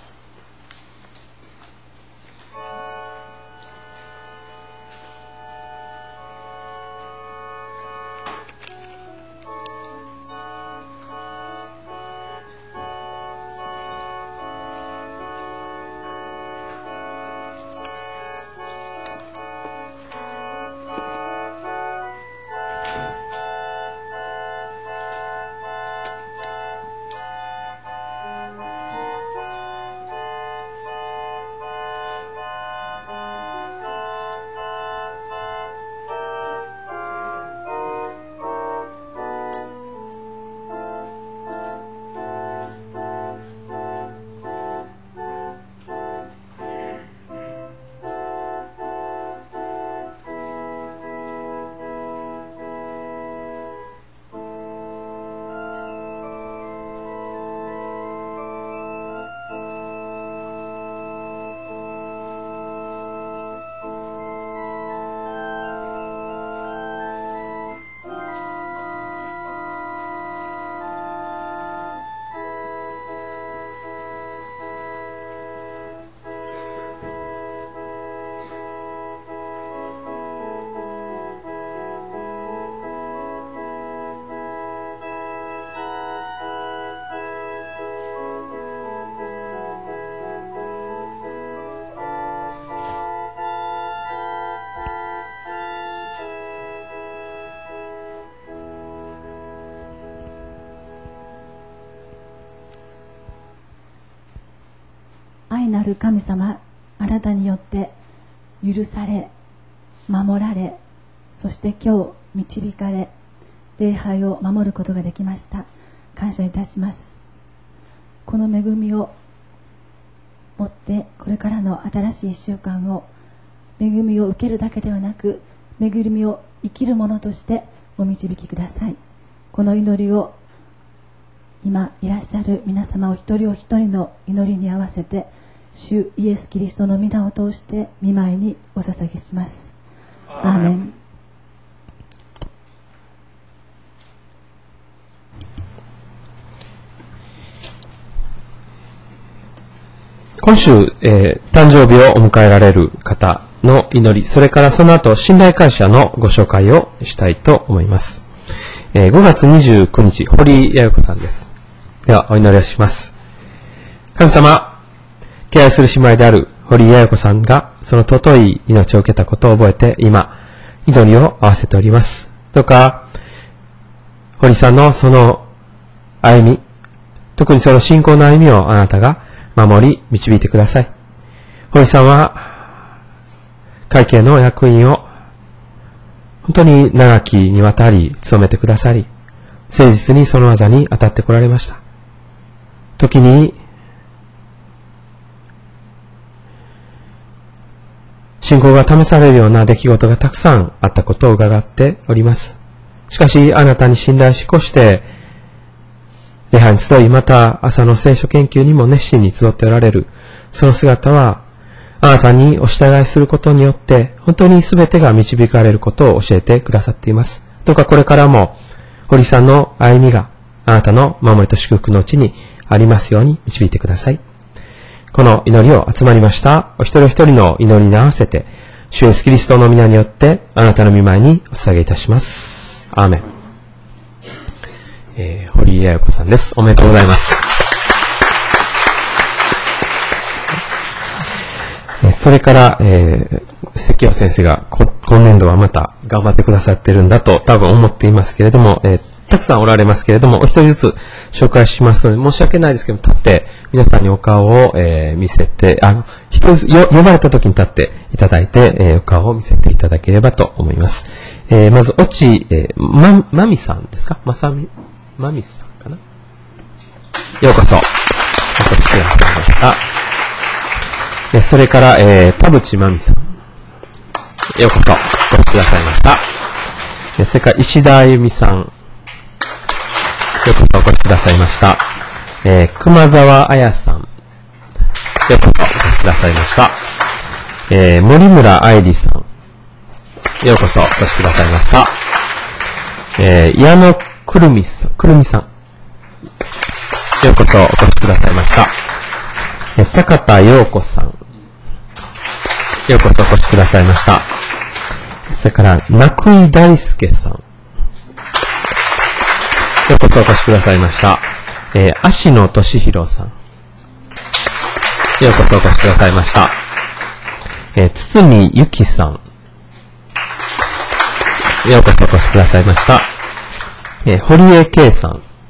愛なる神様、あなたによって許され、守られ、そして今日導かれ、礼拝を守ることができました。感謝いたします。この恵みを持ってこれからの新しいいっしゅうかんを、恵みを受けるだけではなく、恵みを生きるものとしてお導きください。この祈りを今いらっしゃる皆様お一人お一人の祈りに合わせて、主イエス・キリストの皆を通して御前にお捧げします。アーメン。 今週、えー、誕生日をお迎えられる方の祈り、それからその後、信頼会社のご紹介をしたいと思います。えー、ごがつにじゅうくにち、堀井彩子さんです。では、お祈りをします。神様、敬愛する姉妹である堀井彩子さんが、その尊い命を受けたことを覚えて、今、祈りを合わせております。どうか、堀さんのその歩み、特にその信仰の歩みをあなたが守り、導いてください。堀さんは、会計の役員を、本当に長きにわたり務めてくださり、誠実にその技に当たってこられました。時に、信仰が試されるような出来事がたくさんあったことを伺っております。しかし、あなたに信頼し越して、礼拝に集い、また朝の聖書研究にも熱心に集っておられる、その姿は、あなたにお従いすることによって、本当に全てが導かれることを教えてくださっています。どうかこれからも、堀さんの歩みが、あなたの守りと祝福のうちにありますように導いてください。この祈りを集まりましたお一人お一人の祈りに合わせて、主イエスキリストの皆によってあなたの御前にお捧げいたします。アーメン。えー、堀井彩子さんです。おめでとうございます。それから、えー、関谷先生が今年度はまた頑張ってくださってるんだと多分思っていますけれども、えーたくさんおられますけれども、お一人ずつ紹介しますので、申し訳ないですけど、立って皆さんにお顔を、えー、見せて、あの、一人ずつ呼ばれた時に立っていただいて、えー、お顔を見せていただければと思います。えー、まず、おち、えー、ま、まみさんですかまさみ、まみさんかなようこそ。お越しくださいました。えー、それから、えー、田淵まみさん。ようこそ、お越しくださいました。えー、それから、石田あゆみさん。ようこそお越しくださいました。えー、熊沢彩さん。ようこそお越しくださいました。 えー、森村愛理さん。ようこそお越しくださいました。えー、矢野くるみさん、くるみさん。ようこそお越しくださいました。えー、坂田陽子さん。ようこそお越しくださいました。それから、名久井大輔さん。ようこそお越しくださいました。えー、芦野俊弘さん。ようこそお越しくださいました。えー、堤由紀さん。ようこそお越しくださいました。えー、堀江圭さん。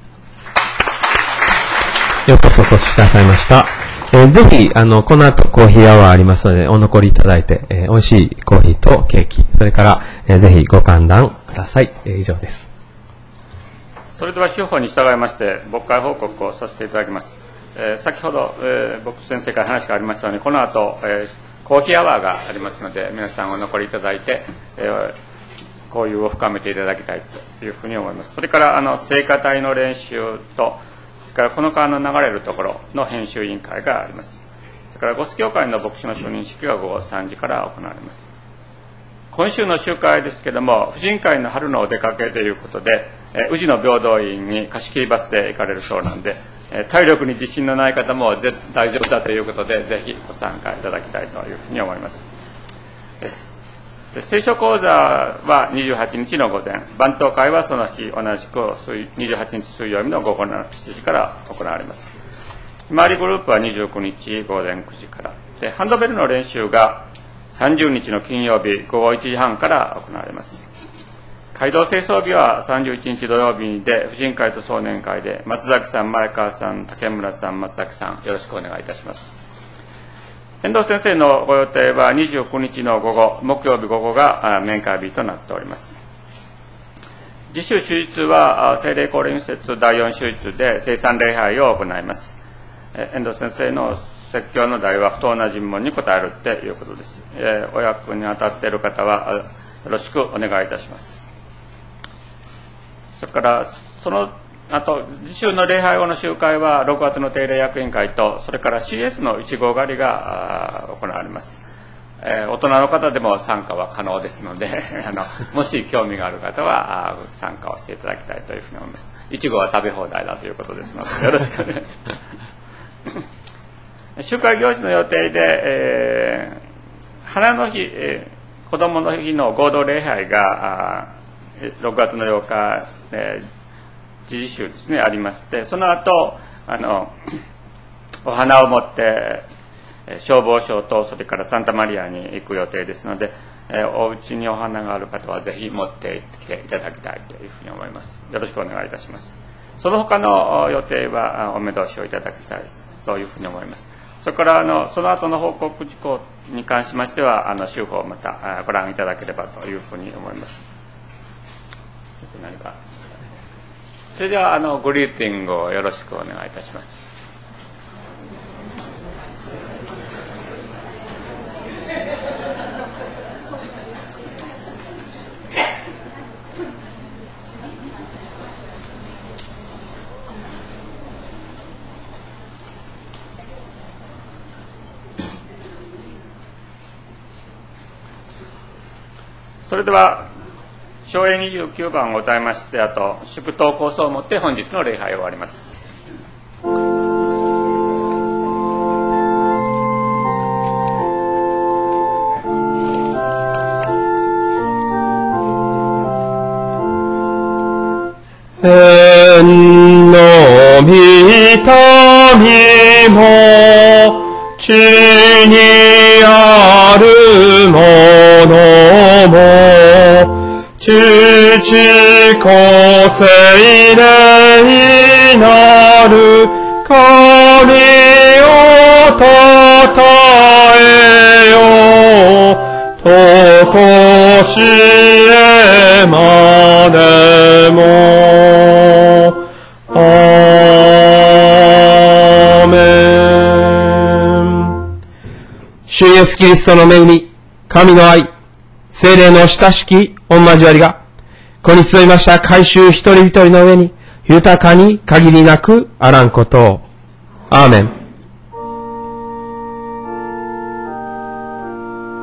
ようこそお越しくださいました。えー、ぜひ、あの、この後コーヒーアワーありますので、お残りいただいて、えー、美味しいコーヒーとケーキ、それから、えー、ぜひご歓談ください。えー、以上です。 それでは手法に従いまして、牧会報告をさせていただきます。えー、先ほど、えー、牧師先生から話がありましたように、この後、えー、コーヒーアワーがありますので、皆さんお残りいただいて、えー、交流を深めていただきたいというふうに思います。それから、あの、聖歌隊の練習と、それからこの川の流れるところの編集委員会があります。それから、ゴス教会の牧師の承認式が午後さんじから行われます。今週の集会ですけれども、婦人会の春のお出かけということで、えー、宇治の平等院に貸し切りバスで行かれるそうなんで、えー、体力に自信のない方も大丈夫だということで、ぜひご参加いただきたいというふうに思います。で聖書講座はにじゅうはちにちの午前、番頭会はその日同じくにじゅうはちにち水曜日の午後しちじから行われます。ひまわりグループはにじゅうくにち午前くじからで、ハンドベルの練習がさんじゅうにちの金曜日午後いちじはんから行われます。街道清掃日はさんじゅういちにち土曜日で、婦人会と少年会で松崎さん、前川さん、竹村さん、松崎さん、よろしくお願いいたします。遠藤先生のご予定はにじゅうくにちの午後、木曜日午後が面会日となっております。次週手術は聖霊降臨施設だいよん手術で聖餐礼拝を行います。遠藤先生の説教の題は不当な尋問に答えるということです。えー、お役に当たっている方はよろしくお願いいたします。それからそのあと次週の礼拝後の集会はろくがつの定例役員会と、それから シーエス のいち号狩りが行われます。えー、大人の方でも参加は可能ですのであのもし興味がある方は参加をしていただきたいというふうに思います。いち号は食べ放題だということですのでよろしくお願いします集会行事の予定で、えー、花の日、えー、子供の日の合同礼拝がろくがつのようか、えー、時事週ですねありまして、その後あのお花を持って消防署とそれからサンタマリアに行く予定ですので、えー、お家にお花がある方はぜひ持ってきていただきたいというふうに思います。よろしくお願いいたします。その他の予定はお目通しをいただきたいというふうに思います。それからあのその後の報告事項に関しましてはあの週報をまたご覧いただければというふうに思います。何かそれではあのグリーティングをよろしくお願いいたします。それでは唱詠にじゅうきゅうばんを歌いまして、あと祝祷構想をもって本日の礼拝を終わります。 天の御民も地にあるものも父子聖霊なる神をたたえよとこしえまでもアーメン。主イエスキリストの恵み、神の愛、聖霊の親しき御交わりが、ここに集いました改宗一人一人の上に、豊かに限りなくあらんことを。アーメン。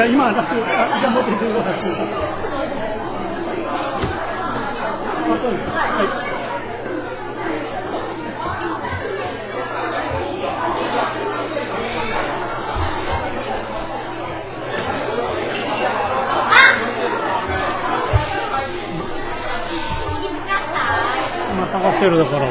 や今出す。じゃあ持ってきてください。あ、そうですか。はい。今探してるところ。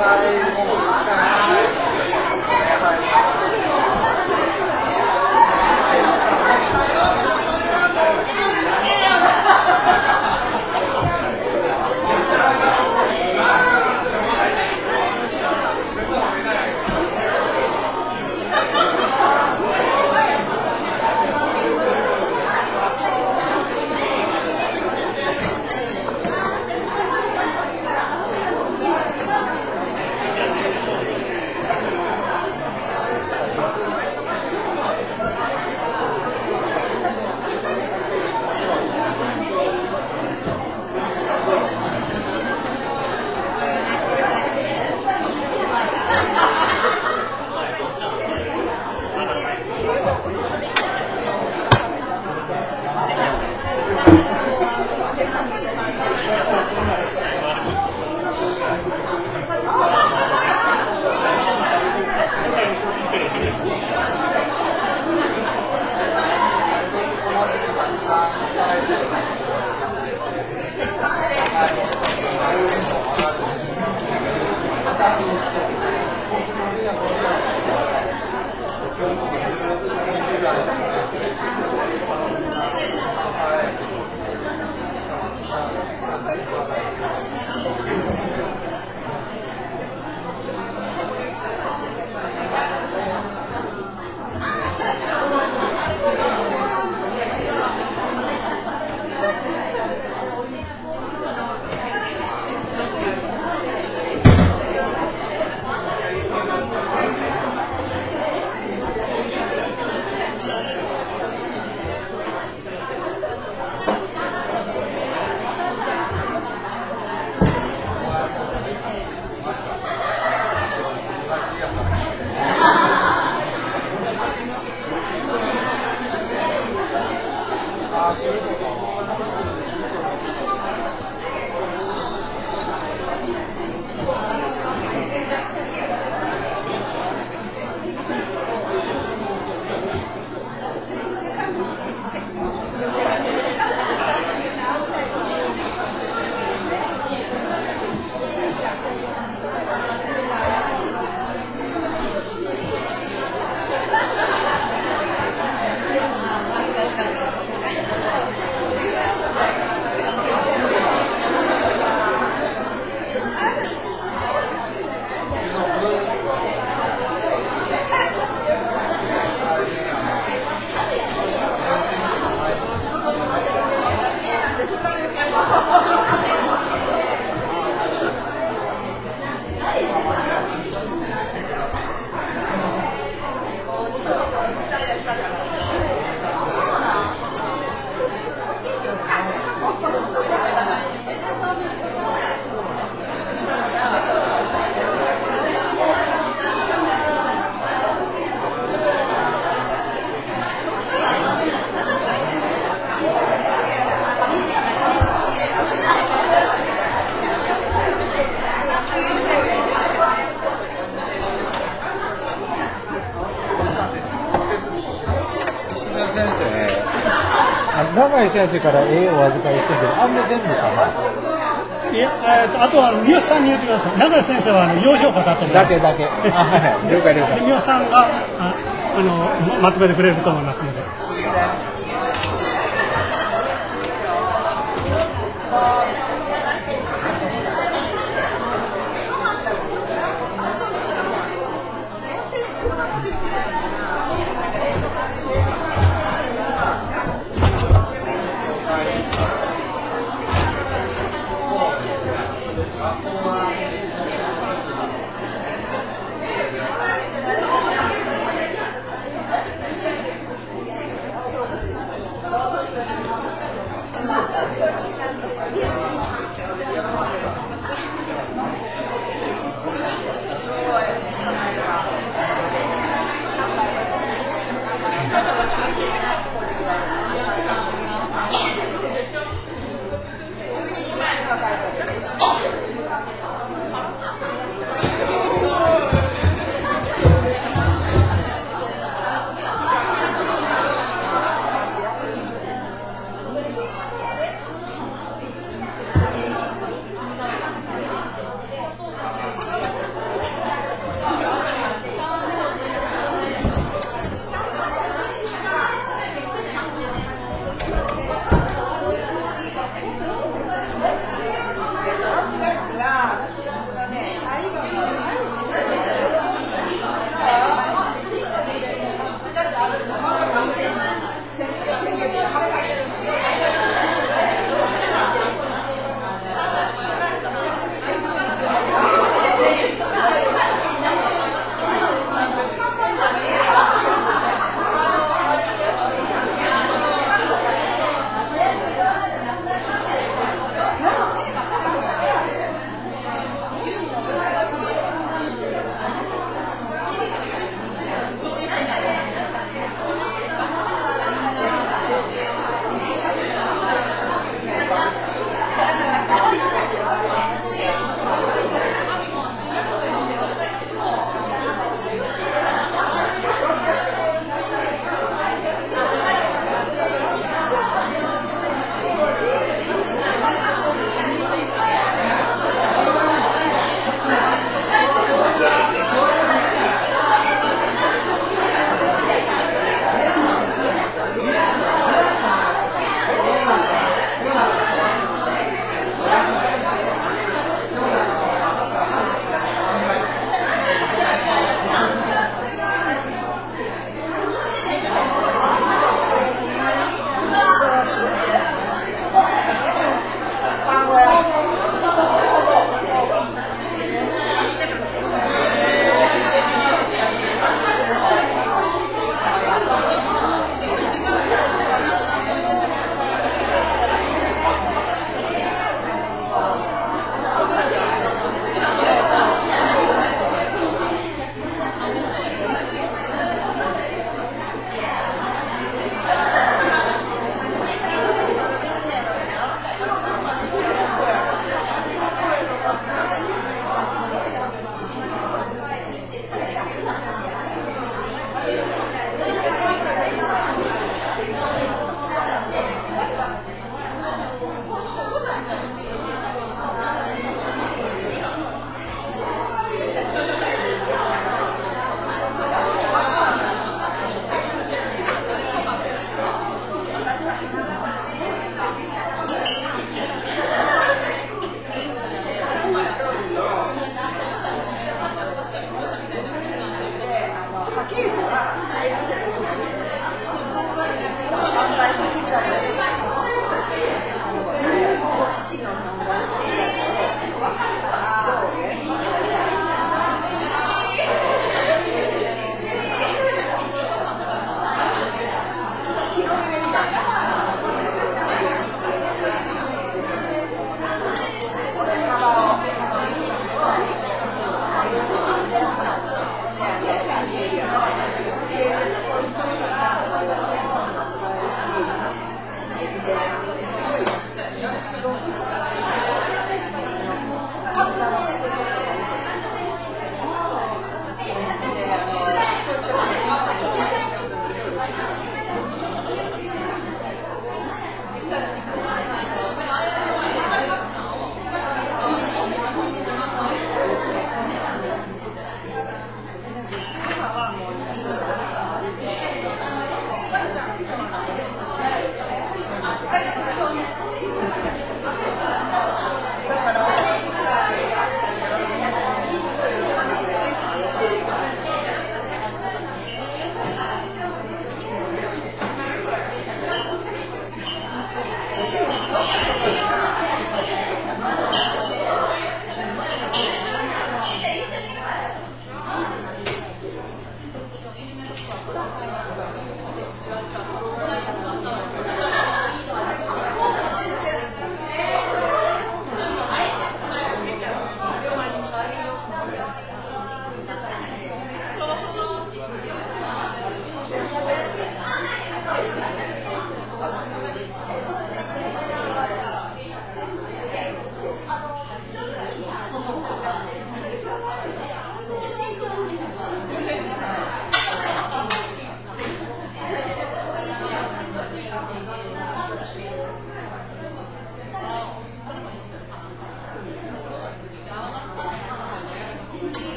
永井先生から絵をお預かりしてるけど、あんま全部かな。 いや、えー、とあとはあの三好さんに言ってください。永井先生はあの用紙を語ってるだけだけ。あ、はい、了解了解。 三好さんがああのまとめてくれると思いますので。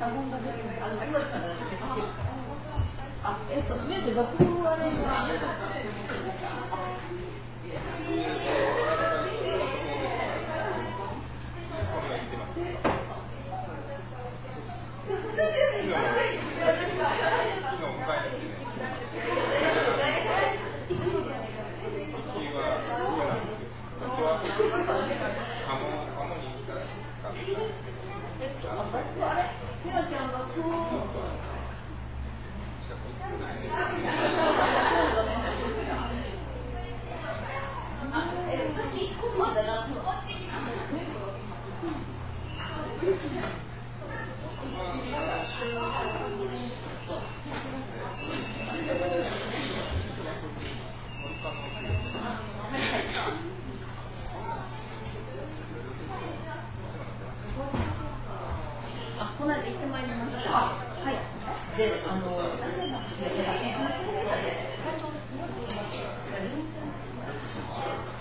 あ